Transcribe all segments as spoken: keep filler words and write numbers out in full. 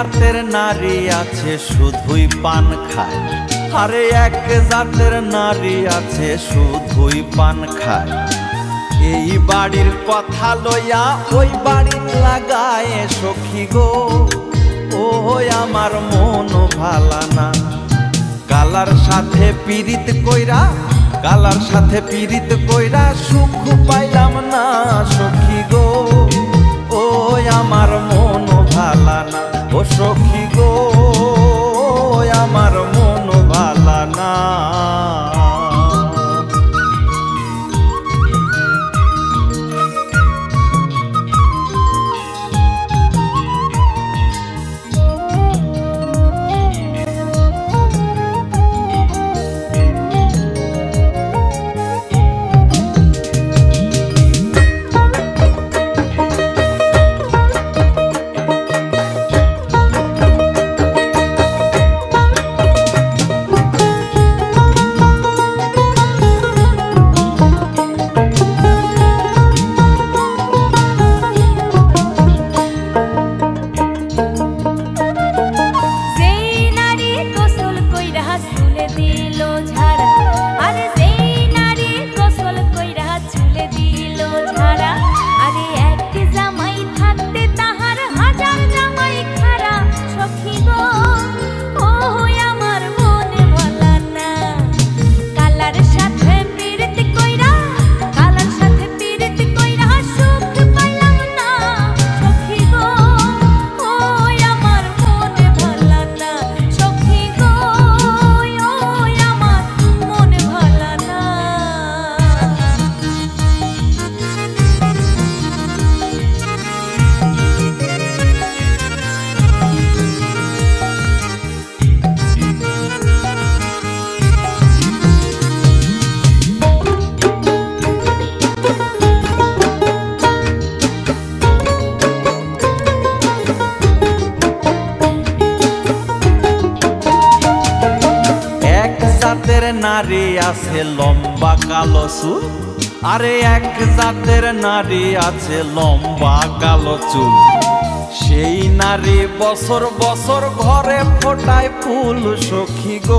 জাতের নারী আছে শুধুই পান খায়, আরে এক জাতের নারী আছে শুধুই পান খায়। এই বাড়ির কথা লইয়া ওই বাড়ি লাগায় সখী গো, ও আমার মন ভালা না। কালার সাথে পীড়িত কইরা, কালার সাথে পীড়িত কইরা সুখ পাইলাম না সখী গো, ও আমার মন ভালা না। ও সখী গো, আমার মন ভালা না। নারী আছে লম্বা কালো চুল, আরে এক জাতের নারী আছে লম্বা কালো চুল। সেই নারী বছর বছর ঘরে ফোটায় ফুল সখী গো,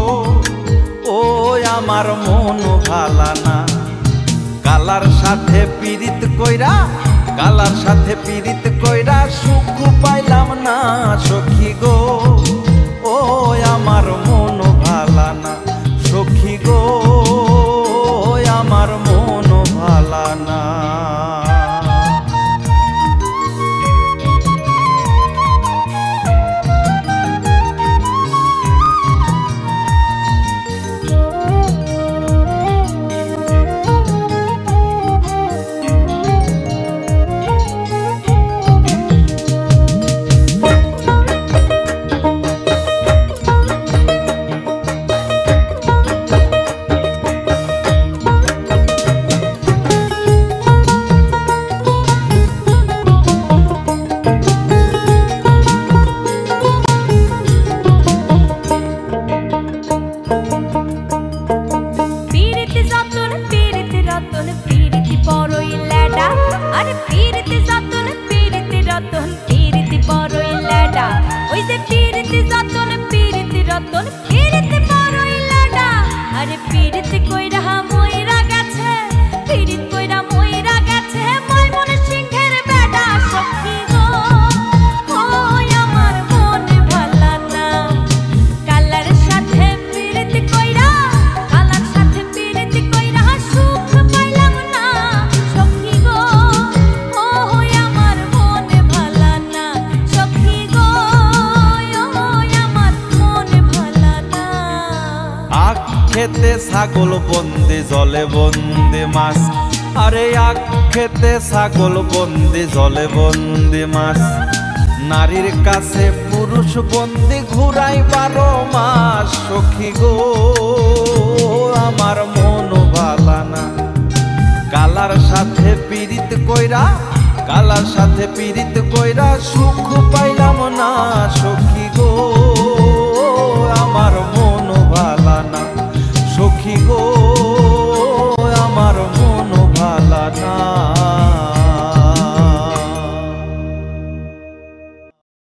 ও আমার মন ভালা না। কালার সাথে পীড়িত কইরা, কালার সাথে পীড়িত কইরা সুখ পাইলাম না সখী গো, ও আমার মন ভালা না সখী গো, আমার মন ভালা না। খেতে ছাগল বন্দি জলে বন্দি মাছ, আরে আখ খেতে ছাগল বন্দি জলে বন্দি মাছ। নারীর কাছে পুরুষ বন্দি ঘুরাই বারো মাস সখী গো, আমার মন ভালা না। কালার সাথে পীড়িত কইরা, কালার সাথে পীড়িত কইরা সুখ